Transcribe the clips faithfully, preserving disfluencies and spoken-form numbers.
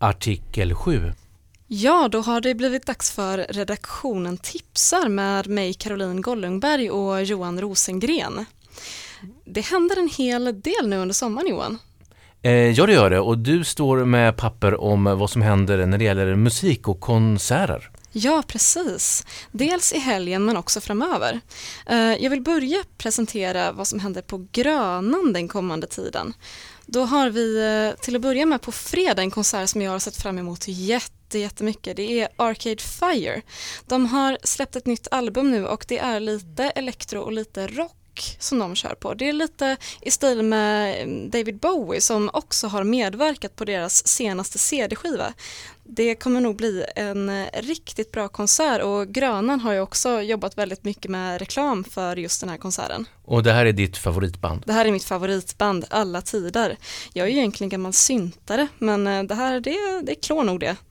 Artikel sju. Ja, då har det blivit dags för redaktionen tipsar med mig Caroline Gollungberg och Johan Rosengren. Det händer en hel del nu under sommaren, Johan. Eh, ja, det gör det. Och du står med papper om vad som händer när det gäller musik och konserter. Ja, precis. Dels i helgen men också framöver. Eh, jag vill börja presentera vad som händer på Grönan den kommande tiden. Då har vi eh, till att börja med på fredag en konsert som jag har sett fram emot jätte, jättemycket. Det är Arcade Fire. De har släppt ett nytt album nu och det är lite elektro och lite rock som de kör på. Det är lite i stil med David Bowie som också har medverkat på deras senaste C D-skiva. Det kommer nog bli en riktigt bra konsert och Grönan har ju också jobbat väldigt mycket med reklam för just den här konserten. Och det här är ditt favoritband? Det här är mitt favoritband alla tider. Jag är ju egentligen gammal syntare men det här det, det klår nog det.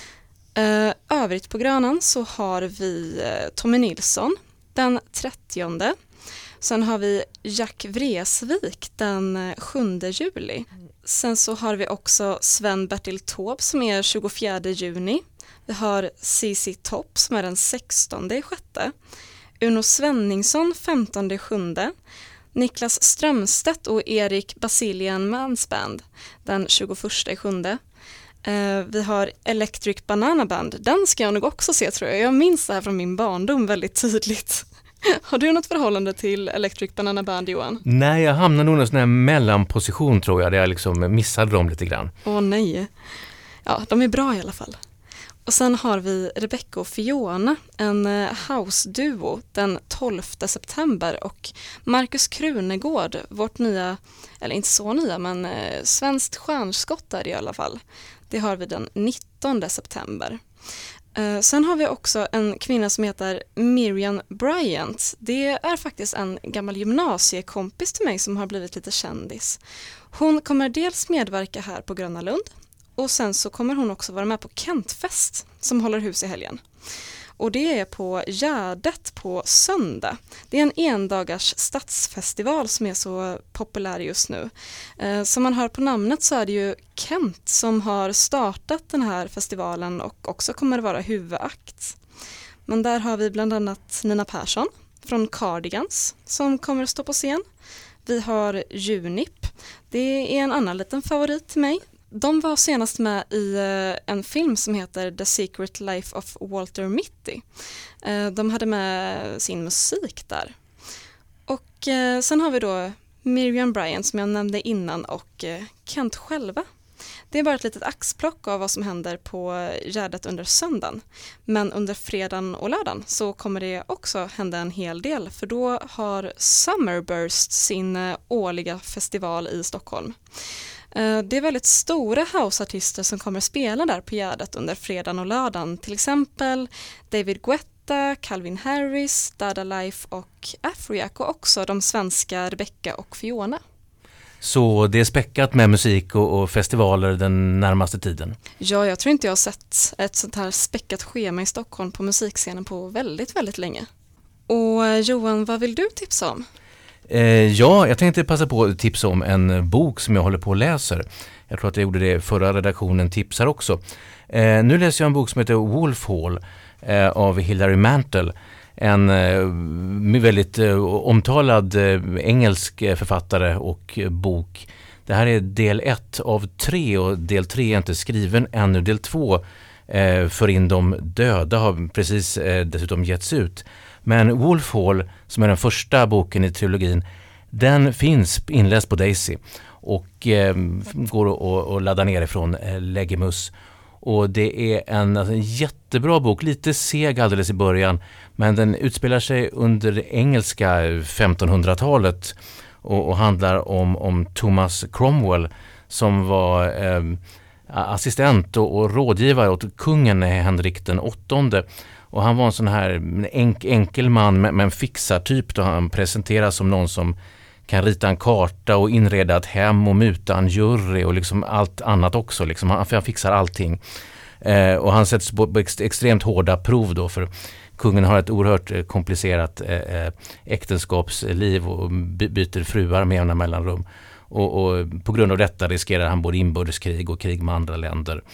Övrigt på Grönan så har vi Tommy Nilsson den trettionde. Sen har vi Jack Vreeswijk den sjunde juli. Sen så har vi också Sven-Bertil Taube som är tjugofjärde juni. Vi har C C Topp som är den sextonde sjätte. Uno Svenningsson femtonde sjunde. Niklas Strömstedt och Erik Basilian Mansband den tjugoförsta sjunde. Uh, vi har Electric Banana Band. Den ska jag nog också se, tror jag. Jag minns det här från min barndom väldigt tydligt. Har du något förhållande till Electric Banana Band, Johan? Nej, jag hamnar nog i en sån här mellanposition, tror jag, där jag liksom missade dem lite grann. Åh nej. Ja, de är bra i alla fall. Och sen har vi Rebecca och Fiona, en house-duo den tolfte september. Och Marcus Krunegård, vårt nya, eller inte så nya, men eh, svenskt stjärnskott där i alla fall. Det har vi den nittonde september. Uh, sen har vi också en kvinna som heter Miriam Bryant. Det är faktiskt en gammal gymnasiekompis till mig som har blivit lite kändis. Hon kommer dels medverka här på Gröna Lund och sen så kommer hon också vara med på Kentfest som håller hus i helgen. Och det är på Gärdet på söndag. Det är en endagars stadsfestival som är så populär just nu. Eh, som man hör på namnet så är det ju Kent som har startat den här festivalen och också kommer att vara huvudakt. Men där har vi bland annat Nina Persson från Cardigans som kommer att stå på scen. Vi har Junip. Det är en annan liten favorit till mig. De var senast med i en film som heter The Secret Life of Walter Mitty. De hade med sin musik där. Och sen har vi då Miriam Bryant som jag nämnde innan och Kent själva. Det är bara ett litet axplock av vad som händer på Gärdet under söndagen. Men under fredagen och lördagen så kommer det också hända en hel del. För då har Summerburst sin årliga festival i Stockholm. Det är väldigt stora houseartister som kommer att spela där på Gärdet under fredagen och lördagen. Till exempel David Guetta, Calvin Harris, Dada Life och Afrojack och också de svenska Rebecca och Fiona. Så det är späckat med musik och, och festivaler den närmaste tiden? Ja, jag tror inte jag har sett ett sånt här späckat schema i Stockholm på musikscenen på väldigt, väldigt länge. Och Johan, vad vill du tipsa om? Eh, ja, jag tänkte passa på att tipsa om en bok som jag håller på att läsa. Jag tror att jag gjorde det förra redaktionen tipsar också. Eh, nu läser jag en bok som heter Wolf Hall eh, av Hilary Mantel. En eh, väldigt eh, omtalad eh, engelsk författare och eh, bok. Det här är del ett av tre och del tre är inte skriven ännu. Del två eh, för in de döda har precis eh, dessutom getts ut. Men Wolf Hall, som är den första boken i trilogin, den finns inläst på Daisy och eh, går att ladda ner ifrån eh, Legimus. Och det är en, alltså, en jättebra bok, lite seg alldeles i början, men den utspelar sig under det engelska femtonhundratalet och, och handlar om, om Thomas Cromwell som var eh, assistent och, och rådgivare åt kungen Henrik den åttonde. Och han var en sån här enk, enkel man med, med en fixartyp då han presenteras som någon som kan rita en karta och inreda ett hem och muta en jury och liksom allt annat också. Liksom. Han, han fixar allting. Eh, och han sätts på, på ex, extremt hårda prov då för kungen har ett oerhört komplicerat eh, äktenskapsliv och by, byter fruar med jämna mellanrum. Och, och på grund av detta riskerar han både inbördeskrig och krig med andra länder.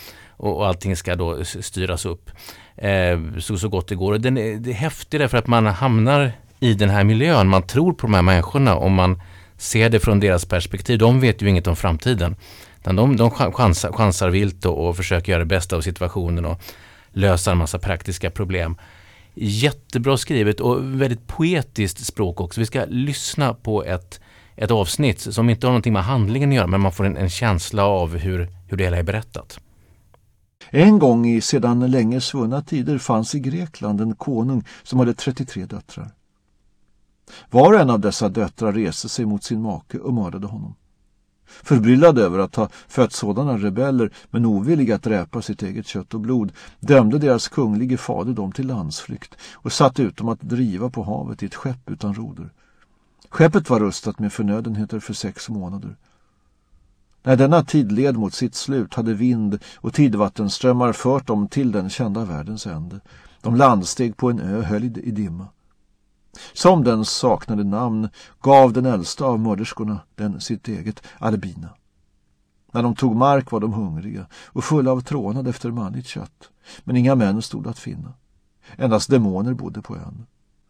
och, och allting ska då styras upp eh, så, så gott det går. Och den är, det är häftigt därför att man hamnar i den här miljön. Man tror på de här människorna om man ser det från deras perspektiv. De vet ju inget om framtiden. De, de chansar, chansar vilt och, och försöker göra det bästa av situationen och lösa en massa praktiska problem. Jättebra skrivet och väldigt poetiskt språk också. Vi ska lyssna på ett, ett avsnitt som inte har någonting med handlingen att göra, men man får en, en känsla av hur, hur det hela är berättat. En gång i sedan länge svunna tider fanns i Grekland en konung som hade trettiotre döttrar. Var och en av dessa döttrar reste sig mot sin make och mördade honom. Förbryllad över att ha fött sådana rebeller men ovilliga att dräpa sitt eget kött och blod dömde deras kunglige fader dem till landsflykt och satte ut dem att driva på havet i ett skepp utan roder. Skeppet var rustat med förnödenheter för sex månader. När denna tid led mot sitt slut hade vind och tidvattenströmmar fört dem till den kända världens ände. De landsteg på en ö höljd i dimma. Som den saknade namn gav den äldsta av mörderskorna den sitt eget, Albina. När de tog mark var de hungriga och fulla av trånad efter manligt kött, men inga män stod att finna. Endast demoner bodde på ön.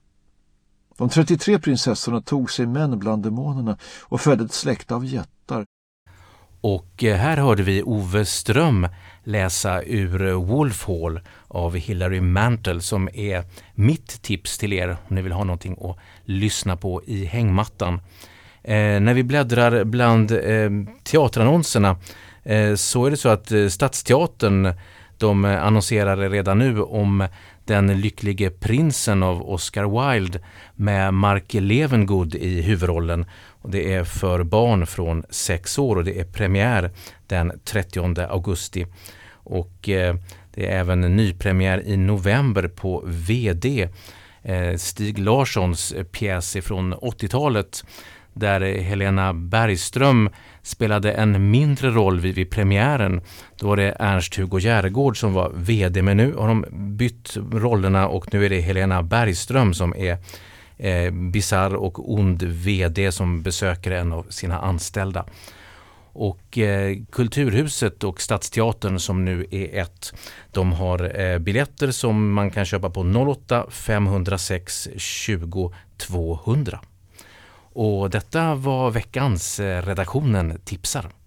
De trettiotre prinsessorna tog sig män bland demonerna och födde ett släkte av jättar. Och här hörde vi Ove Ström läsa ur Wolf Hall av Hilary Mantel som är mitt tips till er om ni vill ha någonting att lyssna på i hängmattan. Eh, när vi bläddrar bland eh, teaterannonserna eh, så är det så att eh, Stadsteatern de annonserar redan nu om Den lycklige prinsen av Oscar Wilde med Mark Levengood i huvudrollen. Och det är för barn från sex år och det är premiär den trettionde augusti. Och eh, det är även en nypremiär i november på V D. Eh, Stig Larssons pjäs från åttiotalet där Helena Bergström spelade en mindre roll vid, vid premiären. Då var det Ernst-Hugo Järegård som var vd, men nu har de bytt rollerna och nu är det Helena Bergström som är eh, bizarr och ond vd som besöker en av sina anställda. Och eh, Kulturhuset och Stadsteatern som nu är ett, de har eh, biljetter som man kan köpa på noll åtta fem noll sex tjugo tvåhundra. Och detta var veckans eh, redaktionen tipsar.